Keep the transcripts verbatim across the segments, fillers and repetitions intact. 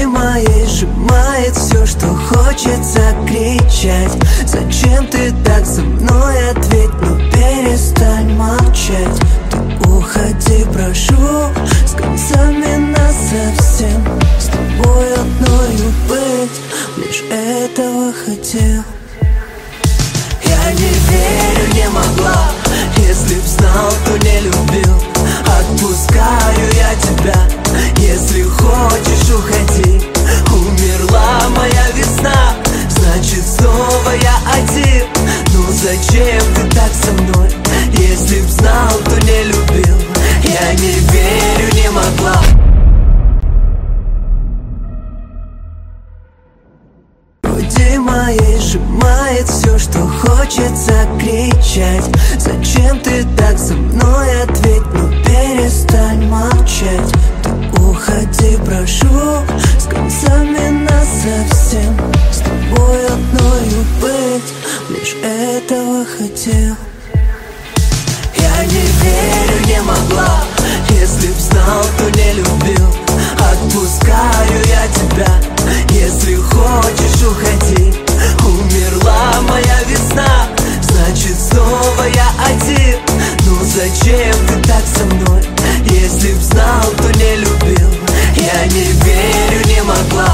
груди моей сжимает все, что хочется кричать. Зачем ты так за мной? Ответь, ну перестань молчать. Ты уходи, прошу, с концами насовсем. С тобой одною быть, лишь этого хотел. Я не верю, не могла, если б знал, то не любил. Отпускаю я тебя, если хочешь, уходи. Умерла моя весна, значит снова я один. Ну зачем ты так со мной? Если б знал, то не любил. Я не верю, не могла. Груди моей сжимает все, что хочется кричать. Зачем ты так со мной? Ответь, ну перестань молчать. Ты уходи, прошу, с концами насовсем. С тобой одною быть, лишь этого хотел. Я не верю, не могла, если б знал, то не любил. Отпускаю я тебя, если хочешь, уходи. Умерла моя весна, значит снова я один. Ну зачем ты так со мной? Если б знал, то не любил. Я не верю, не могла.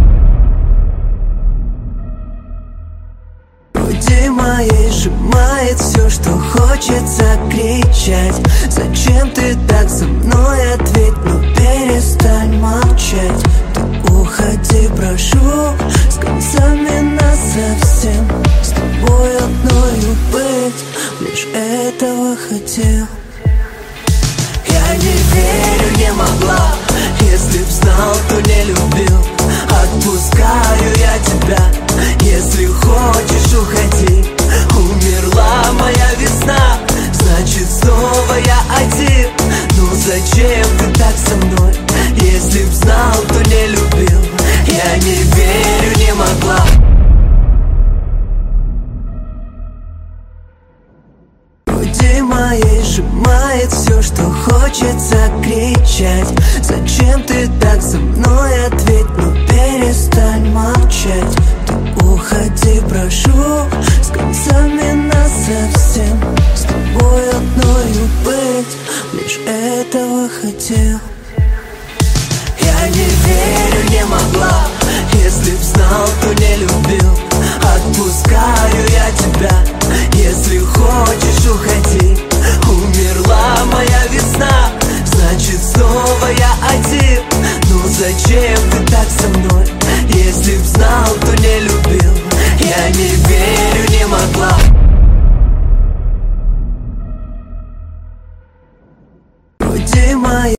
Груди моей сжимает все, что хочется кричать. Зачем ты так со мной? Ответь, ну перестань молчать. Ты уходи, прошу, с концами насовсем. С тобой одною быть, лишь этого хотел. Я не верю, не могла, если б знал, то не любил. Отпускаю я тебя, если хочешь, уходи. Умерла моя весна, значит снова я один. Ну зачем ты так со мной? Если б знал, то не любил. Я не верю, не могла. Груди моей сжимает все, что хочется кричать. Зачем ты так со мной? Ответь, ну перестань молчать. Ты уходи, прошу, с концами насовсем. С тобой одною быть, лишь этого хотел. Я не верю, не могла, если б знал, то не любил. Отпускаю я тебя, если хочешь, уходи. Умерла моя весна, значит снова я один. Ну зачем ты так со мной? Если б знал, то не любил. Я не верю, не могла. Груди моей